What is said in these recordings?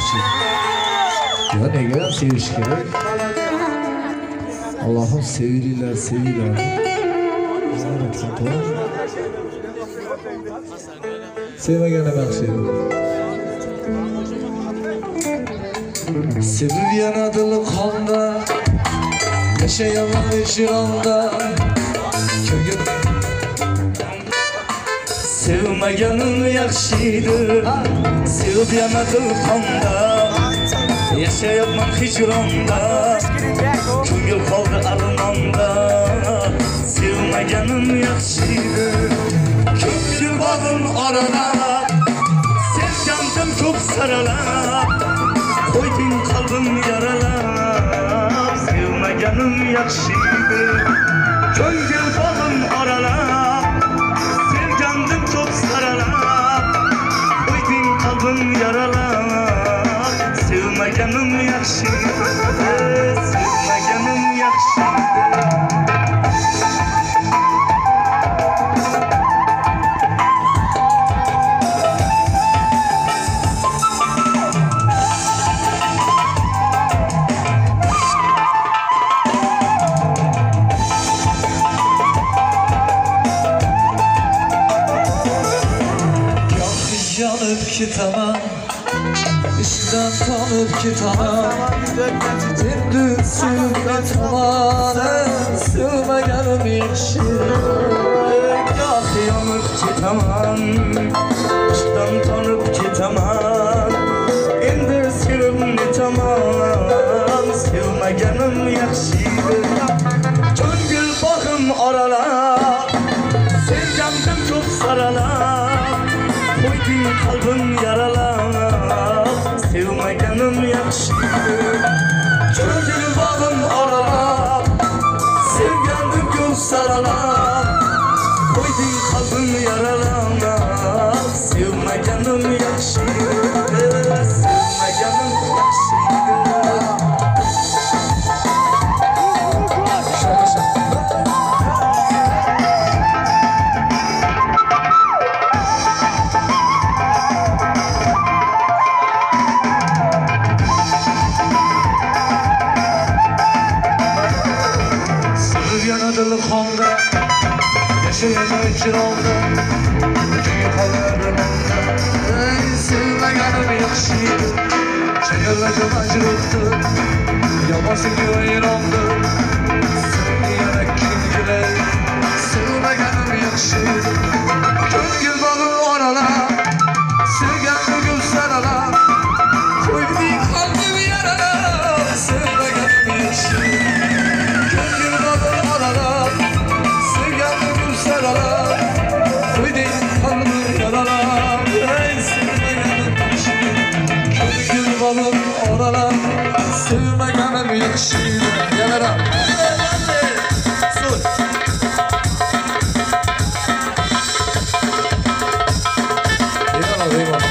için. Ya ne kadar seviş gerek. Allah'ım sevililer, seviler. Sevmegene bakşıyım. Sevip yanadılı konda, yaşayaman işiranda. Sevmegenim yakşıydı, sevip yanadılı konda, yaşayaman hicranda. Köngül kaldı armanda, sevmegenim yakşıydı. Köngül bağın arana, sevcandım çok sarala. Koydun kalbim yaralap, sevmegenim yakşıydı. Köngül bağın arala, sevcandım çok sarala. Koydun kalbim yaralap, sevmegenim yakşıydı. Sevmegenim yakşıydı. Yanıp ki tamam, işten tanıp ki tamam. Dindin sürme tamam, sevmegenim yakşıydı. Yanıp ki tamam, işten tanıp ki tamam. Dindin sürme tamam, sevmegenim yakşıydı. Köngül bakım arala, sevcandım çok sarala. Koydun kalbim yaralana, sevmegenim yakşıydı. Köngül bağım arala, sevgandım göz sarala. Koydun kalbim yaralana, sevmegenim yakşıydı. Sevmegenim yakşıydı. Yanadılık onda, yaşayamak için oldu. Çünkü kalırım onda. Sevmegenim yakşıydı. Çayırladım acılıktı. Yaması güveyin oldu. Sevmeyerek kim güler. Sevmegenim yakşıydı. Köngül bağı orala, sevgenli gül sarala. Koydu kalbimi yarala, sevmegenim yakşıydı. Oralar sevmegenim yakşıydı. Yanara Sus. Eyvallah eyvallah.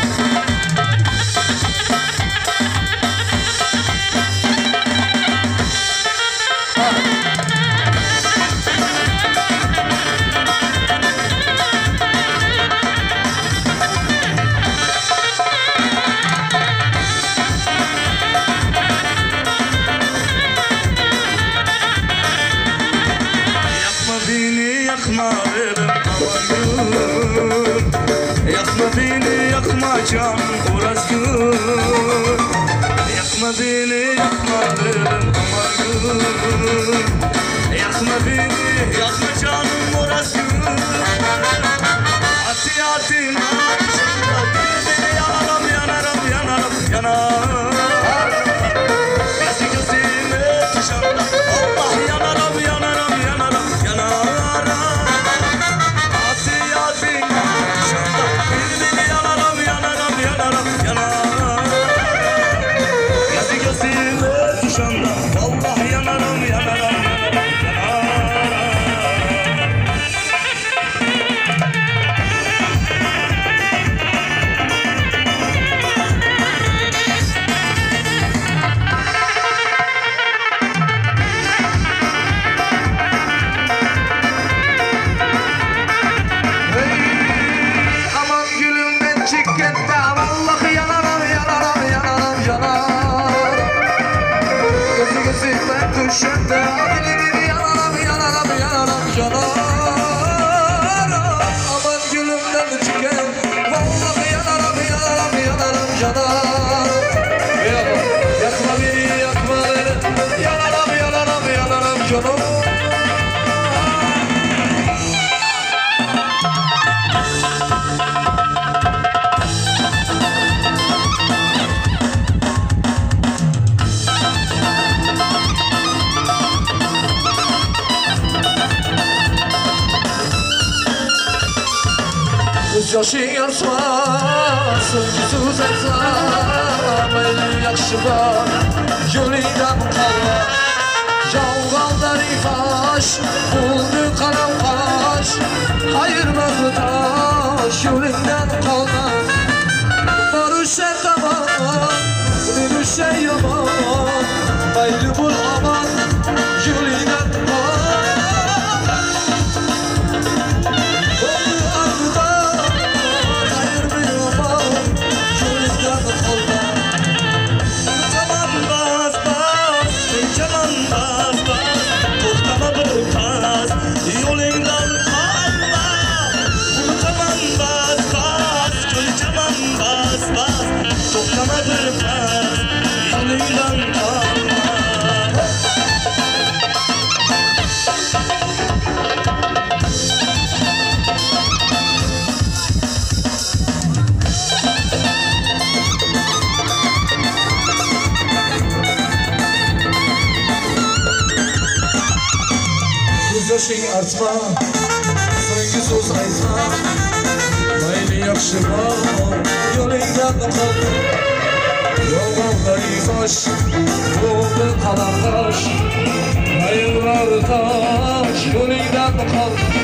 Yakma benim amanım, yakma beni yakma can uğraştım. Yakma beni yakma benim amanım, yakma beni yakma canım uğraştım. Hasiyatin aşkında beni yanarım yanarım yanarım yanarım. Yazı gözüme tuşanda Allah yanarım yanarım yanarım yanarım. Vallahi yanarım yanarım Aman gülüm ben çikkette vallahi yanarım yanarım yanarım yanarım. barışanda yanaram yanaram yanaram yanaram aman gülümden çıkan vallahi yanaram yanaram yanaram yanaram yakma beni yakma beni yanaram yanaram yanaram yanaram Yoshing artma, so'ngsiz aytsam mayli yaxshi bor, yo'lingdan qolma. Yolg'onlaring fosh, bo'ldi qalam qosh, ayirmadi tosh, yo'lingdan qolma. Bor o'sha tomon, men o'sha yomon, mayli bo'l omon, yo'lingdan qolma. Yoshing artma, so'nggi so'z aytma, mayli yaxshi bor, yo'lingdan qolma. Yolg'onlaring fosh, bo'ldi qalam qosh, ayirmadi tosh, yo'lingdan qolma.